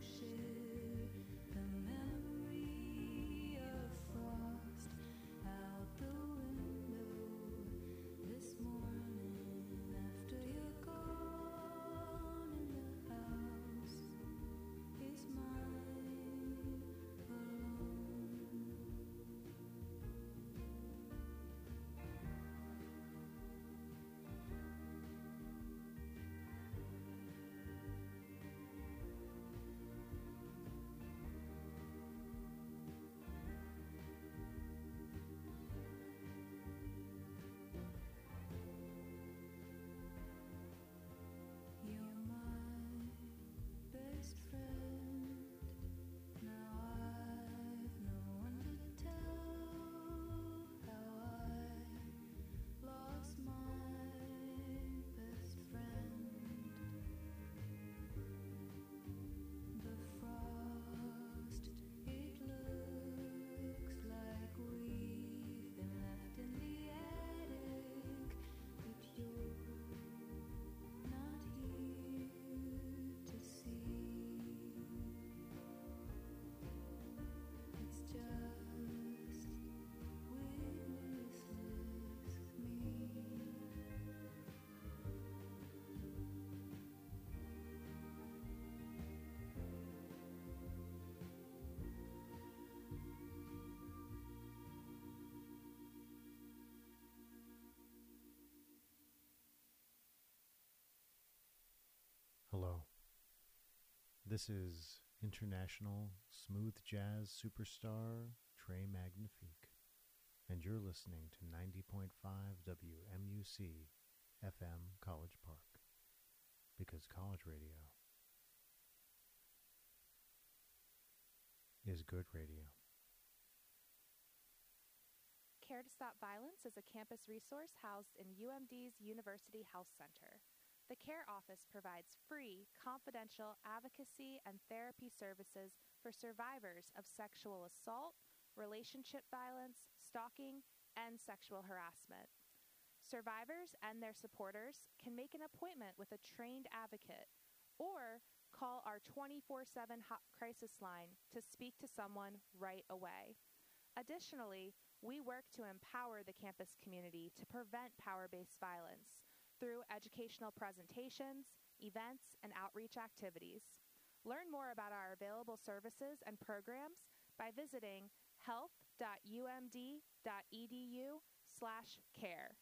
Hello. This is international smooth jazz superstar Trey Magnifique, and you're listening to 90.5 WMUC FM College Park, because college radio is good radio. Care to Stop Violence is a campus resource housed in UMD's University Health Center. The CARE office provides free, confidential advocacy and therapy services for survivors of sexual assault, relationship violence, stalking, and sexual harassment. Survivors and their supporters can make an appointment with a trained advocate or call our 24/7 hot crisis line to speak to someone right away. Additionally, we work to empower the campus community to prevent power-based violence through educational presentations, events, and outreach activities. Learn more about our available services and programs by visiting health.umd.edu/care.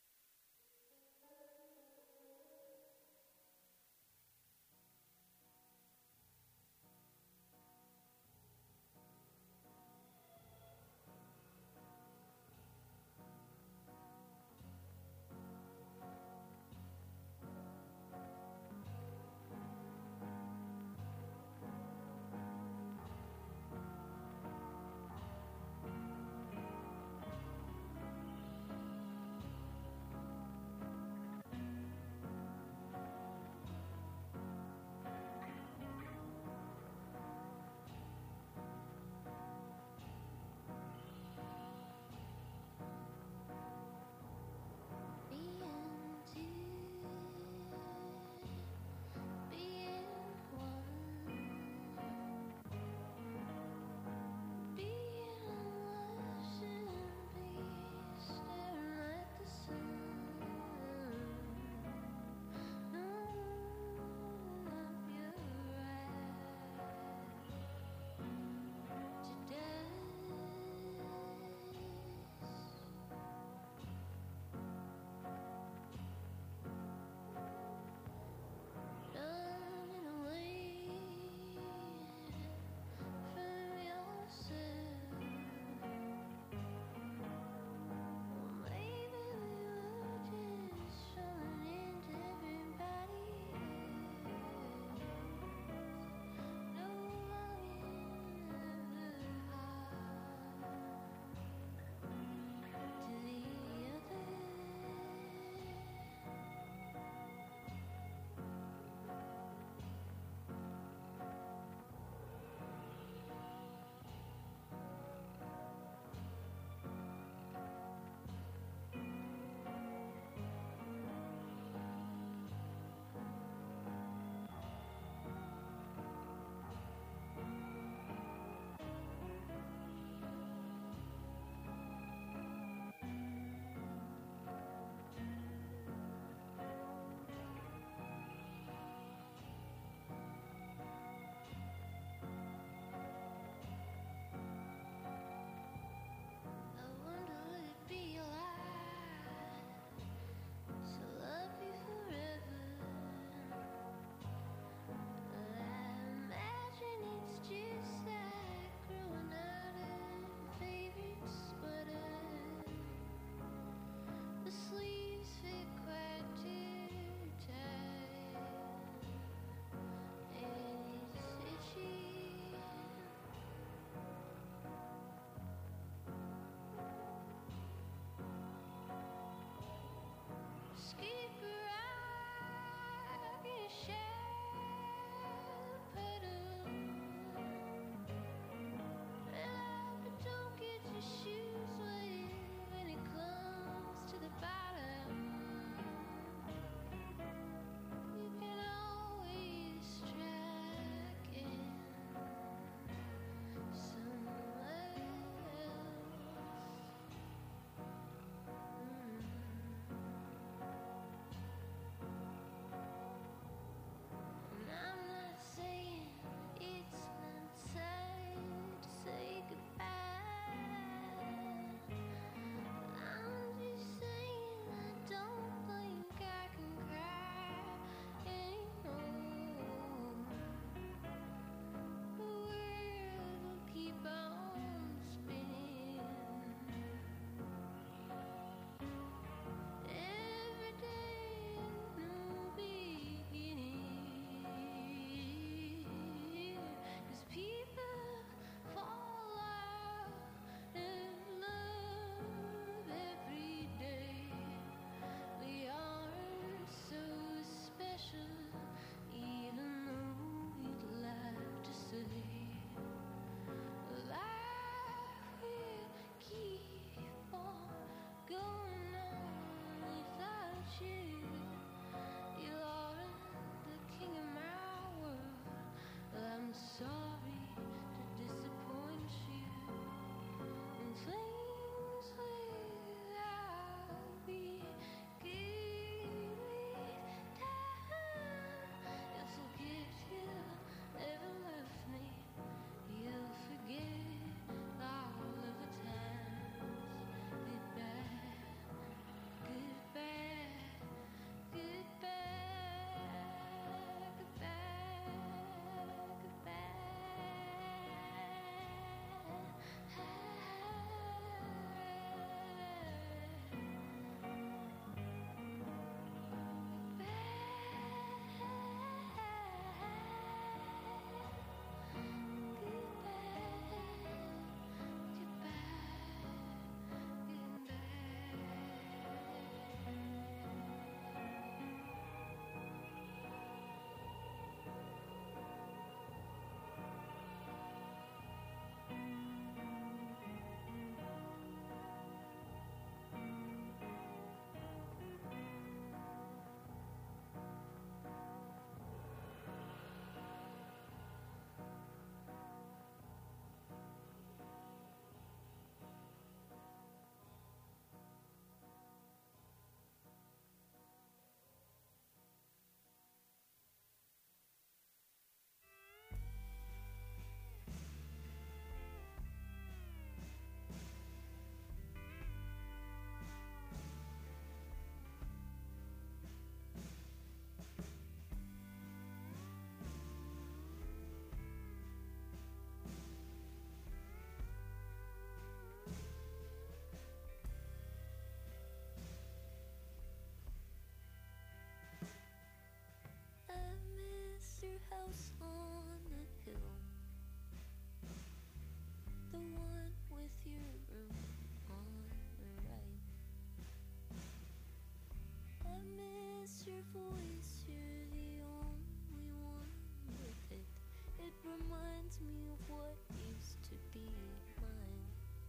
miss your voice, you're the only one with it. It reminds me of what used to be mine.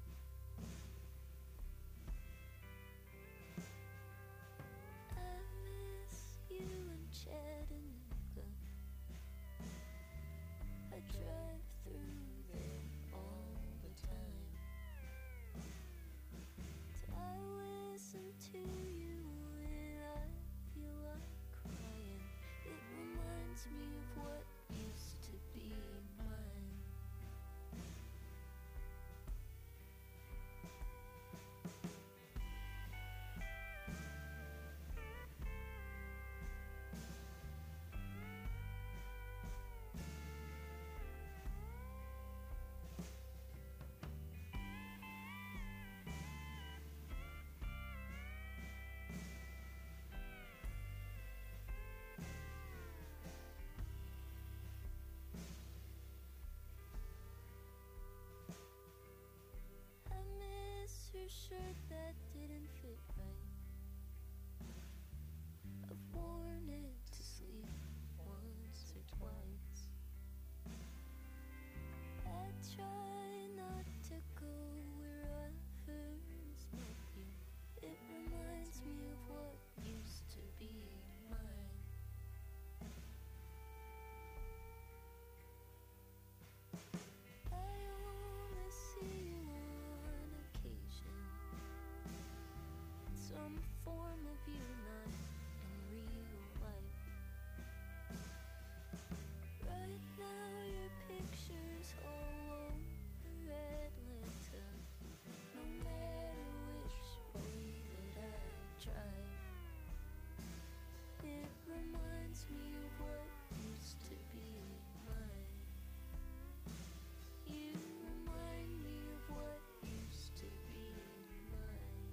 I miss you in Chattanooga. I drive through there all the time. I listen to you when I feel like crying. It reminds me of what used to be mine. I miss your shirt that didn't fit right. I've worn it to sleep once or twice. I try not to go where I first met you. It reminds me of what used to be mine. I only see you on occasion. Some form of you, not in real life. Right now your picture's all over Atlanta. No matter which way that I drive, it reminds me of what used to be mine. You remind me of what used to be mine.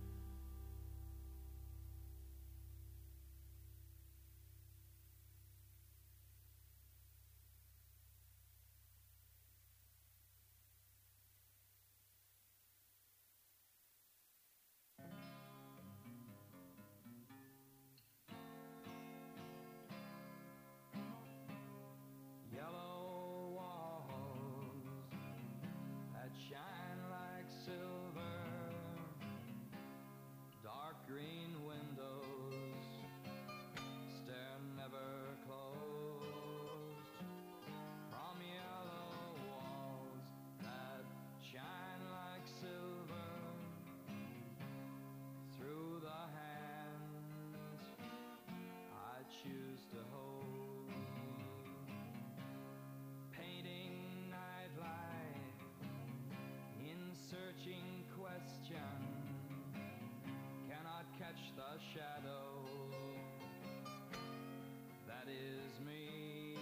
Yellow walls that shine like silver, dark green windows stare never closed. From yellow walls that shine like silver, through the hands I choose to hold, painting nightlight in searching question, cannot catch the shadow that is me,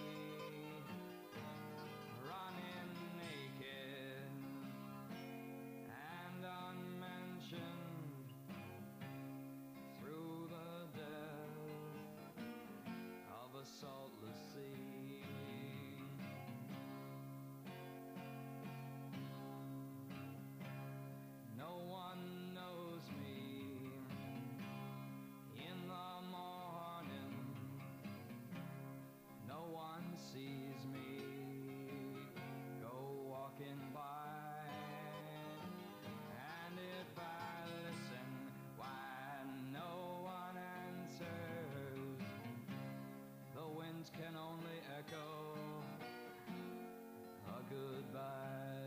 running naked and unmentioned through the depth of a saltless sea. No one knows me in the morning. No one sees me go walking by. And if I listen, why no one answers? The winds can only echo a goodbye.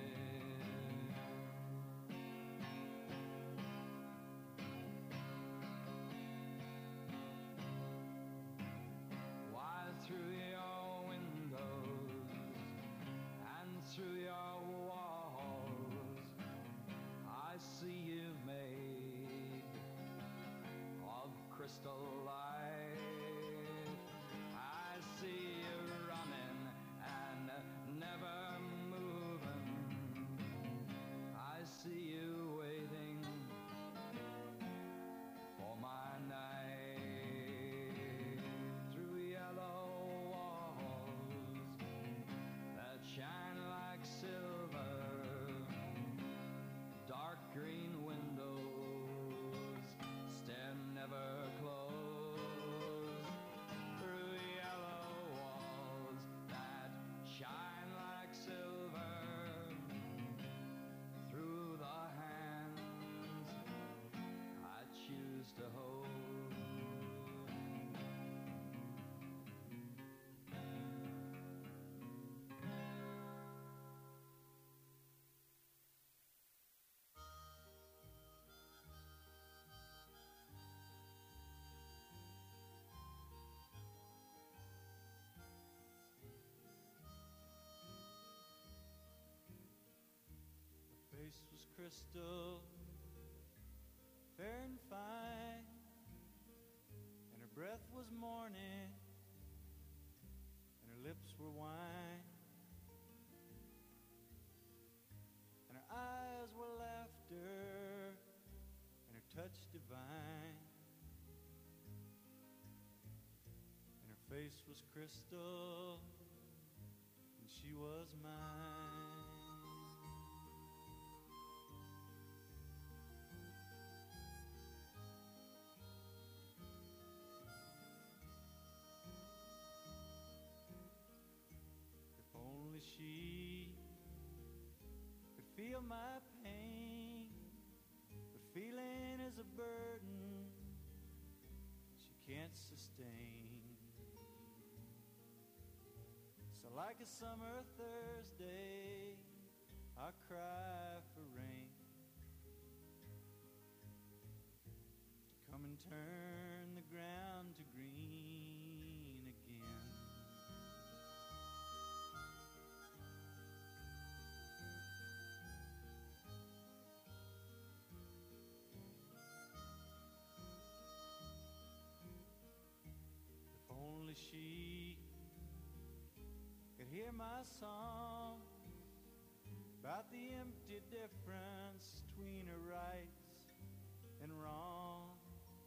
Why through your windows and through your walls I see you made of crystal light. I see you running and never moving crystal, fair and fine, and her breath was morning, and her lips were wine, and her eyes were laughter, and her touch divine, and her face was crystal, and she was mine. If only she could feel my pain, but feeling is a burden she can't sustain. So like a summer Thursday, I cry for rain to come and turn the ground to green again. If only she could hear my song about the empty difference between her rights and wrongs,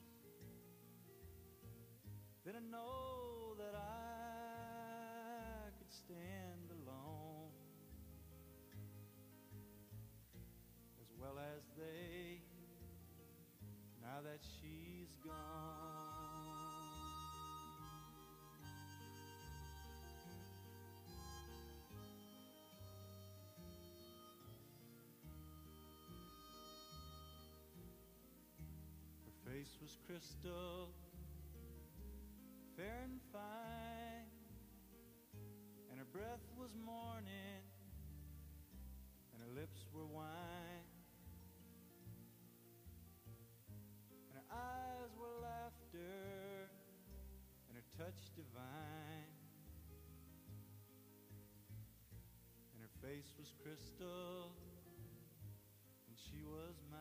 then I know that I could stand alone as well as they, now that she's gone. Her face was crystal, fair and fine, and her breath was morning, and her lips were wine, and her eyes were laughter, and her touch divine, and her face was crystal, and she was mine.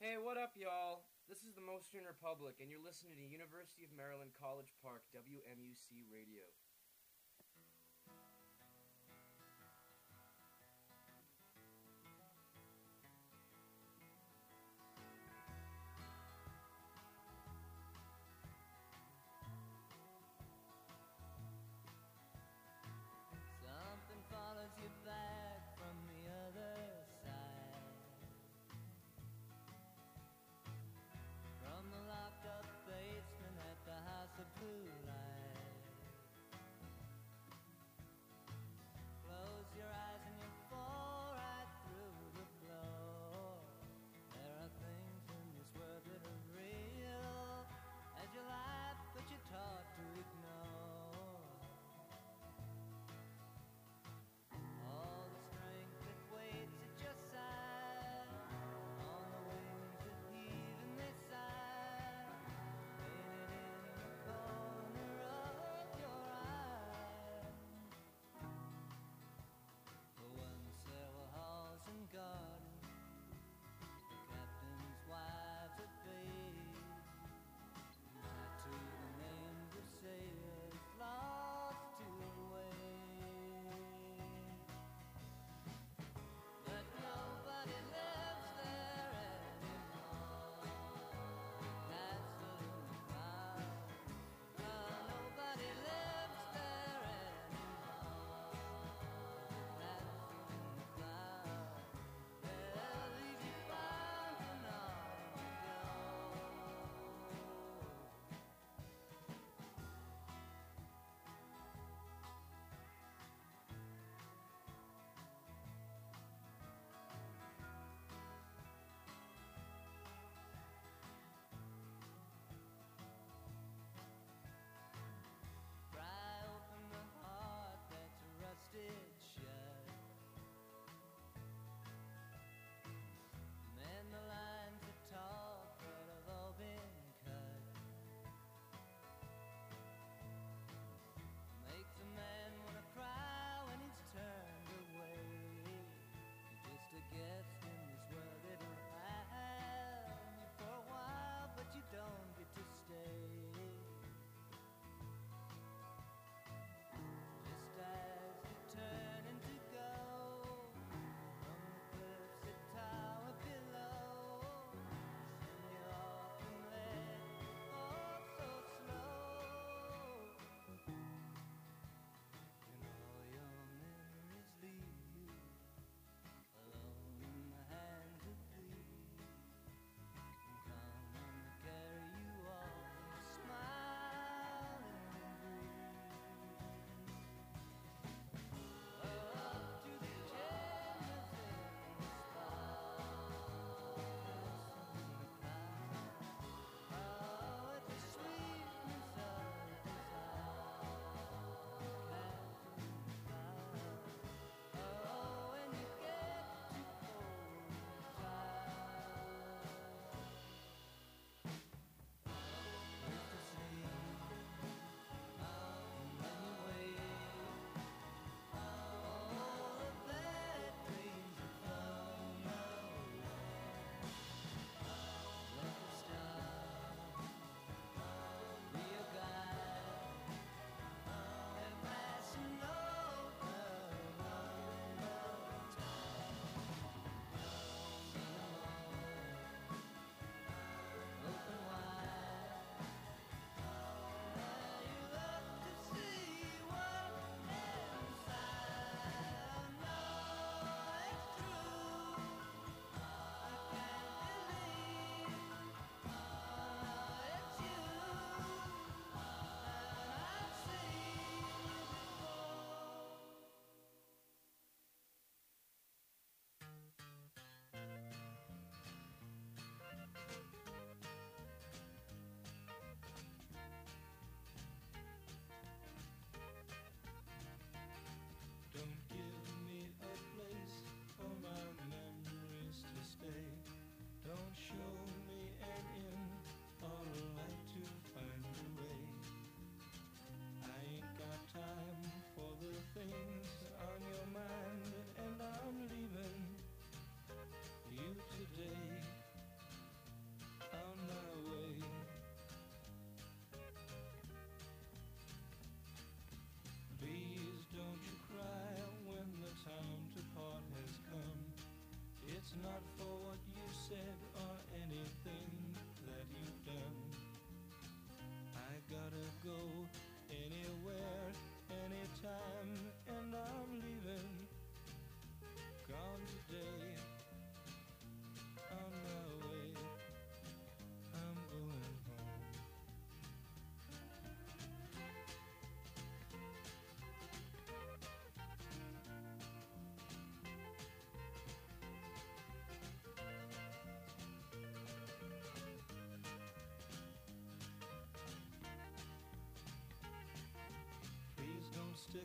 Hey, what up, y'all? This is the Mostern Republic, and you're listening to University of Maryland College Park, WMUC Radio. Something follows you back from the other side, from the locked up basement at the House of Blue Light.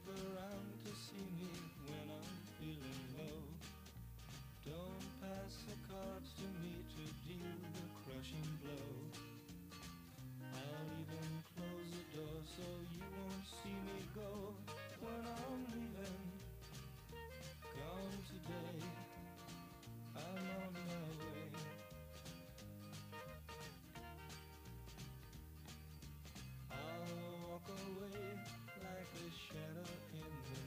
around to see me when I'm feeling low. Don't pass the cards to me to deal the crushing blow. I'll even close the door so you won't see me go when I'm leaving. Gone today, I'm on my way. I'll walk away like a shadow in the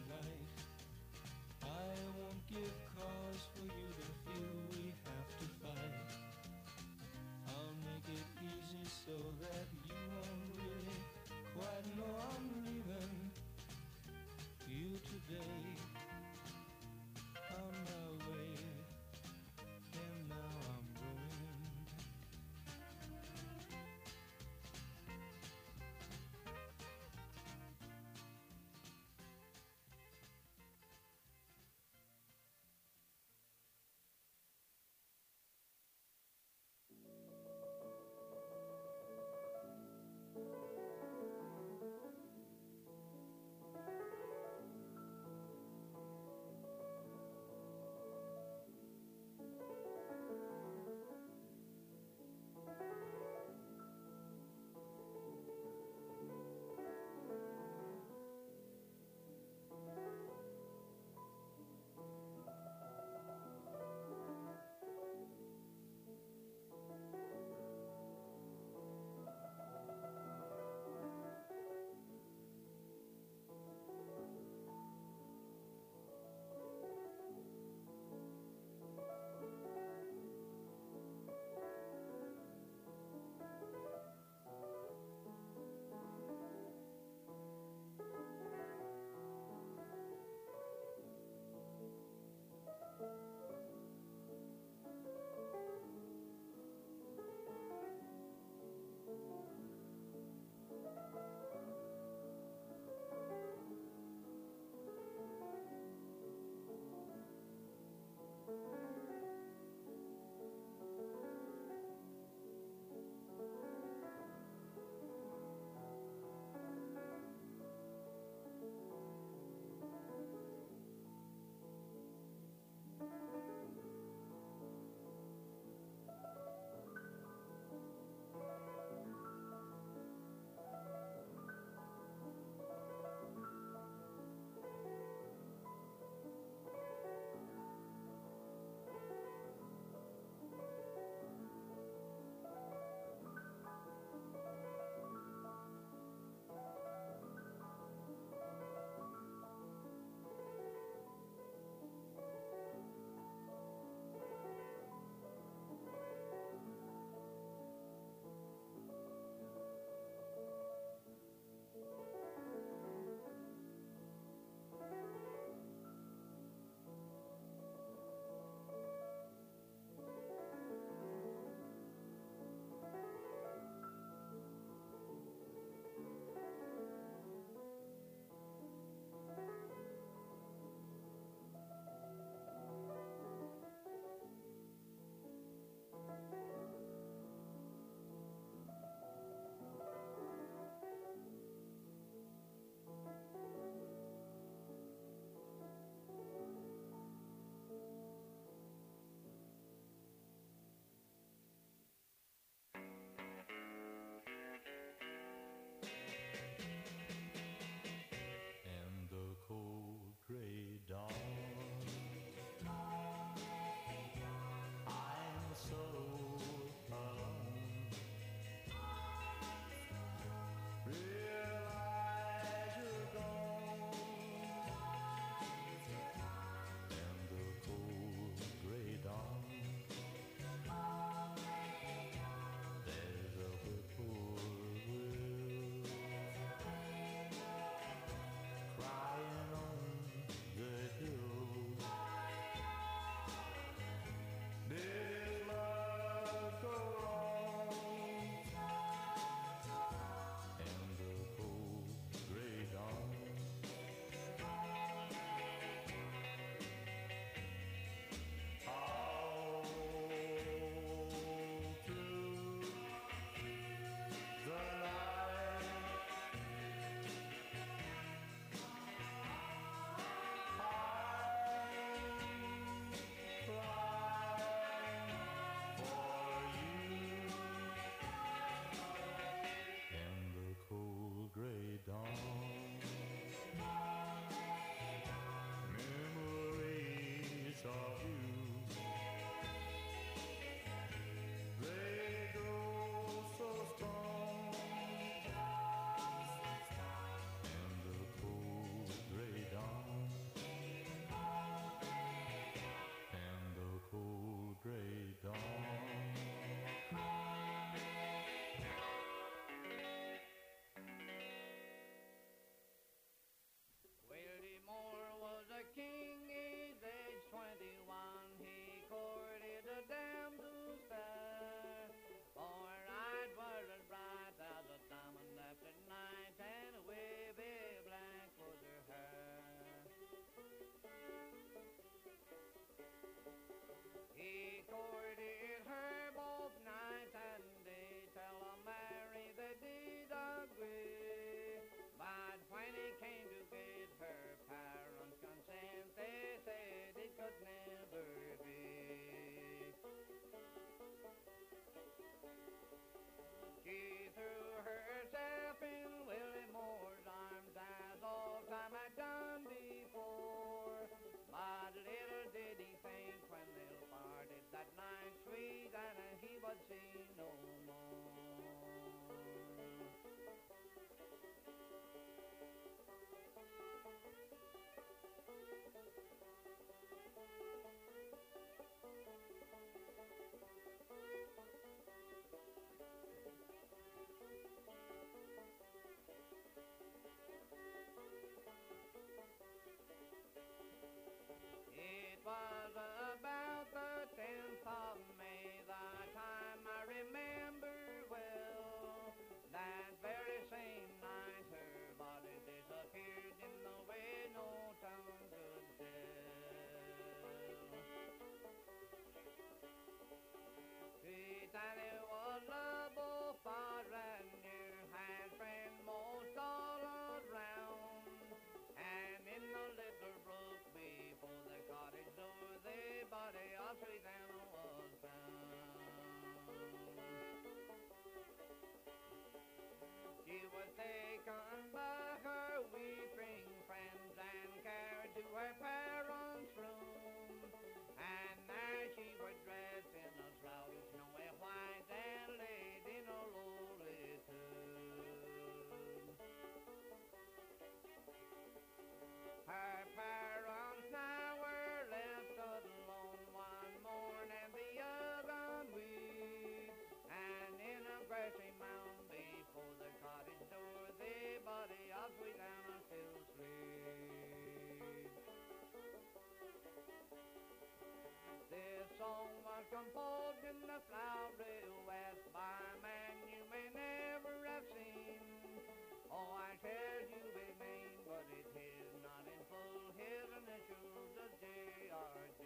composed in the flowery west by a man you may never have seen. Oh, I tell you his name, but it is not in full. His initials are J.R.D.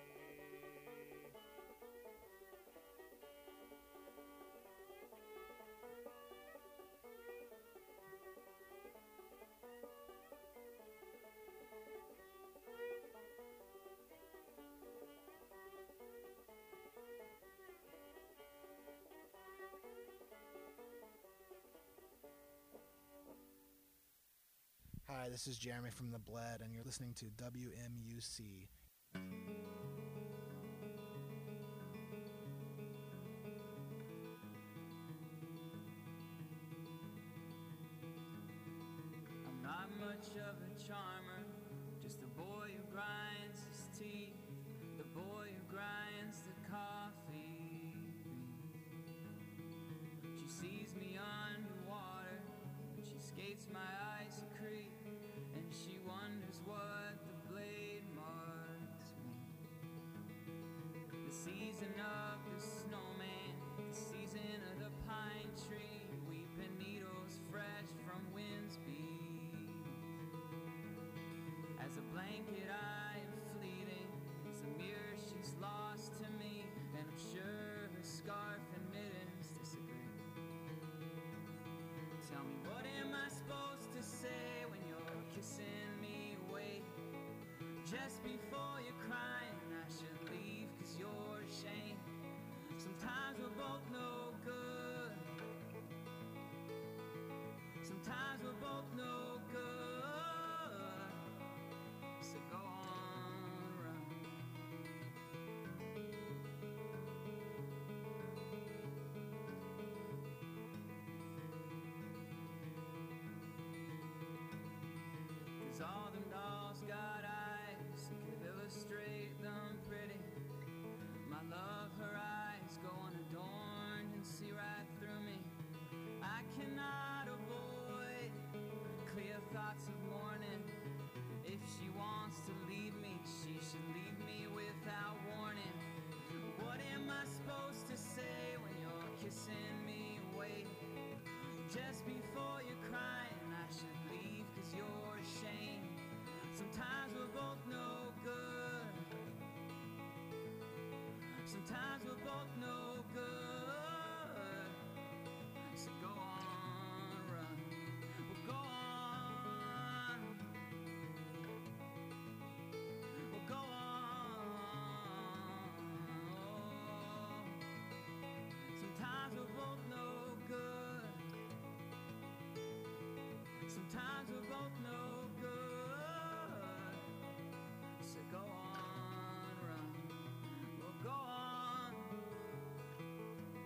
Hi, this is Jeremy from The Bled, and you're listening to WMUC. I'm not much of a charmer, just a boy who grinds his teeth, the boy who grinds the coffee. She sees me underwater, and she skates my icy creek, and she wonders what the blade marks mean. The season of the snowman, the season of the pine tree, weeping needles fresh from wind's beat. As a blanket I am fleeting, as a mirror she's lost to me, and I'm sure her scarf and mittens disagree. Tell me, what am I supposed to say when you're kissing me away? Just before you're crying, I should leave 'cause you're ashamed. Sometimes we're both no good. Sometimes we're both no good. So go on, run. Cause all them dolls got eyes that could illustrate them pretty. My love, her eyes go unadorned and see right through me. I cannot avoid clear thoughts of mourning. If she wants to leave me, she should leave me without warning. What am I supposed to say when you're kissing me away? Just before you're crying, I should leave 'cause you're ashamed. Sometimes we're both no good. Sometimes we're both no good. So go on, run. Well, go on. Well, go on. Sometimes we're both no good. Sometimes we're both no good. So go on, run. Well, go on.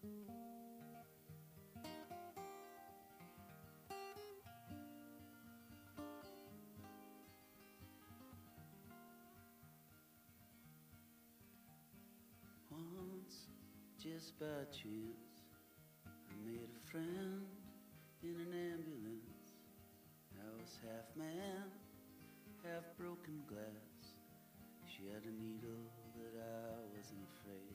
Once, just by chance, I made a friend in an ambulance. I was half man, half broken glass. She had a needle that I wasn't afraid.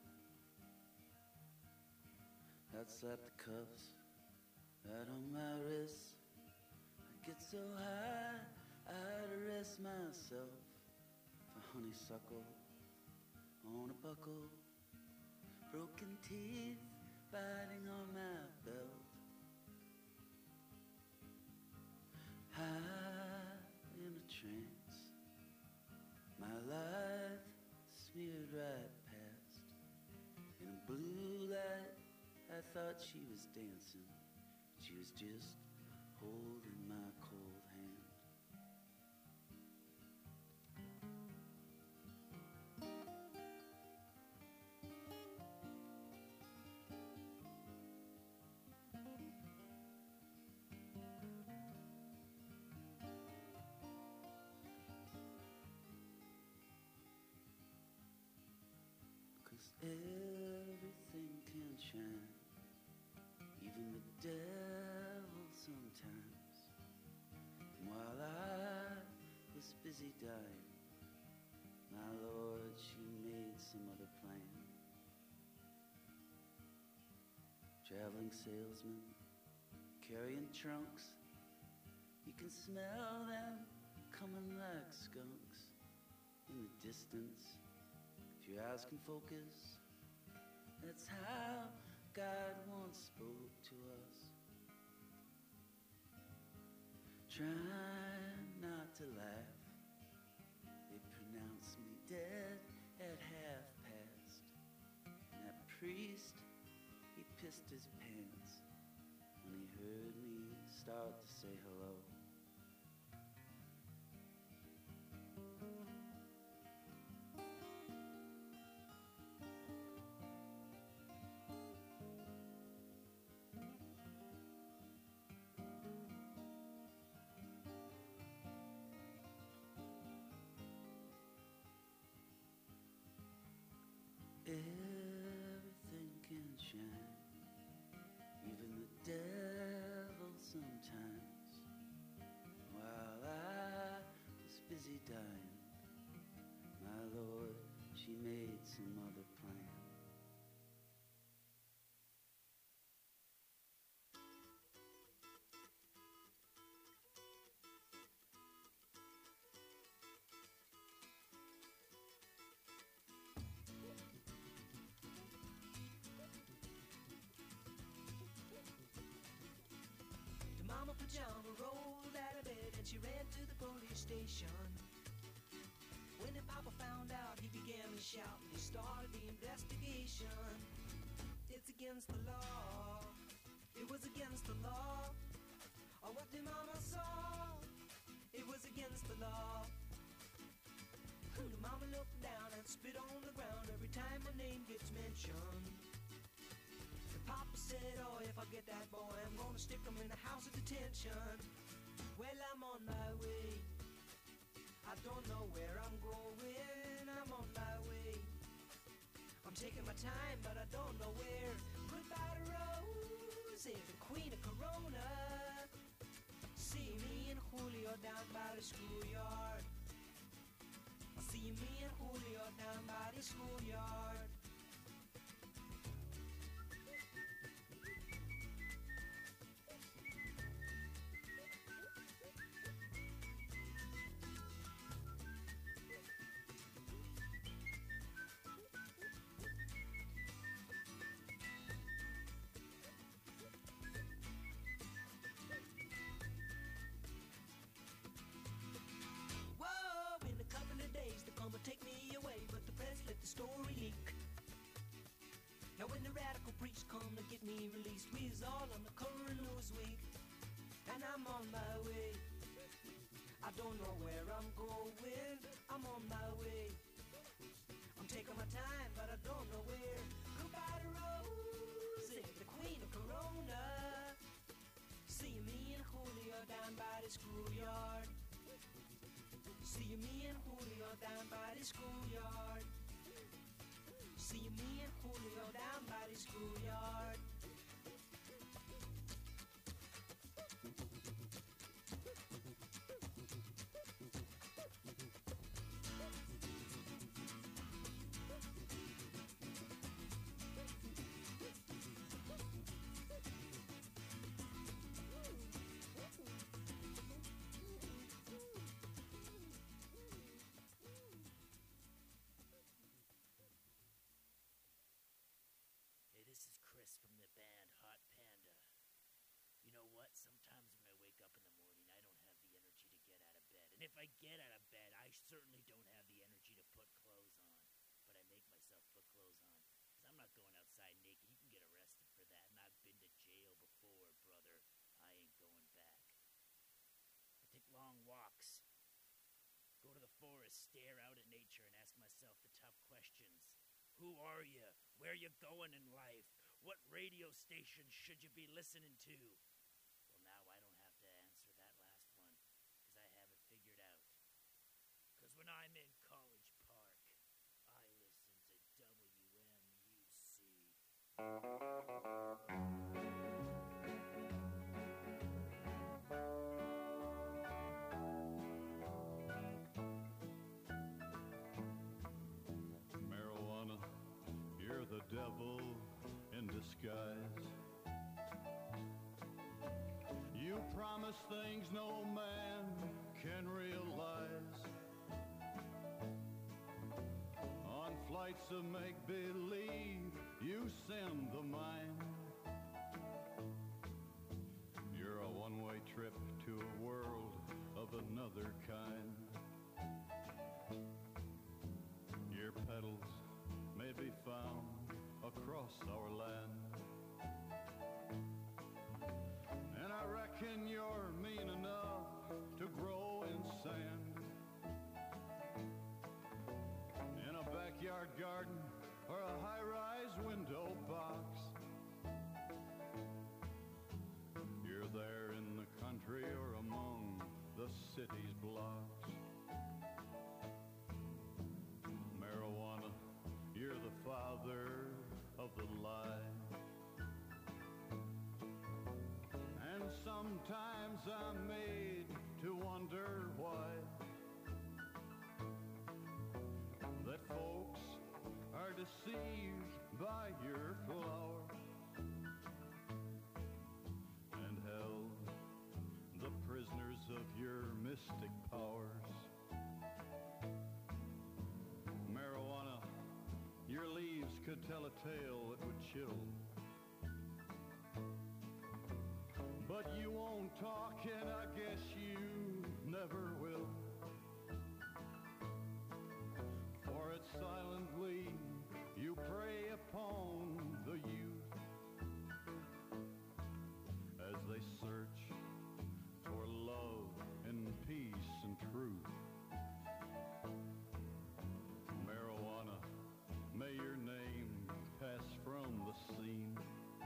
I'd slap the cuffs right on my wrists. I'd get so high, I'd arrest myself for honeysuckle on a buckle, broken teeth biting on my belt. High in a trance, my life smeared right past. In a blue light, I thought she was dancing. She was just holding my cold hand. Everything can shine, even the devil sometimes. And while I was busy dying, my Lord, she made some other plan. Traveling salesman, carrying trunks, you can smell them coming like skunks in the distance. If your eyes can focus, that's how God once spoke to us. Trying not to laugh, they pronounced me dead at half past. And that priest, he pissed his pants when he heard me start to say hello. Everything can shine, even the devil sometimes. While I was busy dying, my Lord, she made some other plan. Mama Pajama rolled out of bed and she ran to the police station. When the Papa found out, he began to shout and he started the investigation. It's against the law. It was against the law. Or what the Mama saw. It was against the law. The Mama looked down and spit on the ground every time my name gets mentioned. Papa said, oh, if I get that boy, I'm gonna stick him in the house of detention. Well, I'm on my way. I don't know where I'm going. I'm on my way. I'm taking my time, but I don't know where. Goodbye to Rose, the queen of Corona. See me and Julio down by the schoolyard. See me and Julio down by the schoolyard. Take me away, but the press let the story leak. Now when the radical preach come to get me released, we's all on the cover of Newsweek. And I'm on my way. I don't know where I'm going. I'm on my way. I'm taking my time, but I don't know where. Goodbye to Rose, down by the schoolyard. See you, me and Julio down by the schoolyard. See you, me and Julio down by the schoolyard. Hey, this is Chris from the band Hot Panda. You know what? Sometimes when I wake up in the morning, I don't have the energy to get out of bed. And if I get out of bed, I certainly don't have the energy to put clothes on. But I make myself put clothes on. Because I'm not going outside naked. You can get arrested for that. And I've been to jail before, brother. I ain't going back. I take long walks. Go to the forest, stare out at nature, and ask myself the tough questions. Who are you? Where you going in life? What radio station should you be listening to? Well, now I don't have to answer that last one, because I have it figured out. Because when I'm in College Park, I listen to WMUC. Marijuana, you're the devil in disguise. You promise things no man can realize. On flights of make-believe, you send the mind. You're a one-way trip to a world of another kind. Your petals may be found across our land. And I reckon you're mean enough to grow in sand. In a backyard garden or a high-rise window box. You're there in the country or among the city's blocks. Marijuana, you're the father of the lie. And sometimes I'm made to wonder why that folks are deceived by your flower and held the prisoners of your mystic powers. Marijuana, your leaves could tell a tale that would chill. But you won't talk, and I guess you never will. For it's silently you prey upon the youth as they search for love and peace and truth. Marijuana, may your name pass from the scene.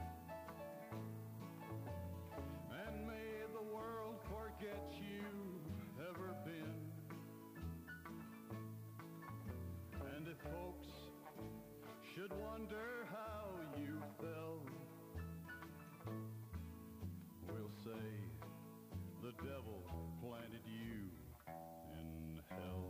And may the world forget you've ever been. And if folks should wonder how you fell, we'll say the devil planted you in hell.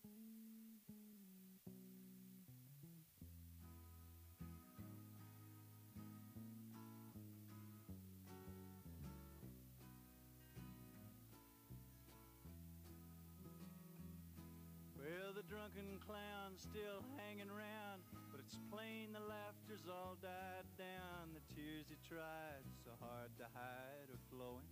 Well, the drunken clown's still hanging round, but it's plain the laughter's all died down. The tears he tried so hard to hide are flowing.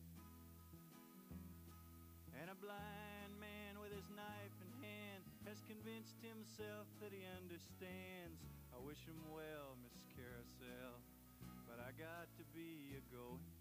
And a blind man with his knife in hand has convinced himself that he understands. I wish him well, Miss Carousel, but I got to be a-going.